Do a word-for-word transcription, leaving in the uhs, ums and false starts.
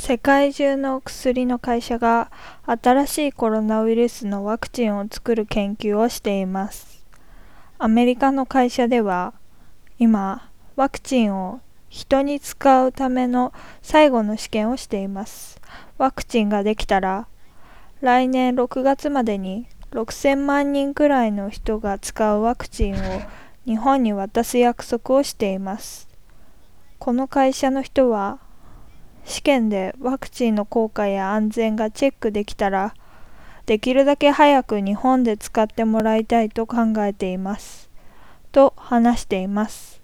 世界中の薬の会社が新しいコロナウイルスのワクチンを作る研究をしています。アメリカの会社では今、ワクチンを人に使うための最後の試験をしています。ワクチンができたら来年ろくがつまでにろくせんまんにんくらいの人が使うワクチンを日本に渡す約束をしています。この会社の人は試験でワクチンの効果や安全がチェックできたら、できるだけ早く日本で使ってもらいたいと考えています。と話しています。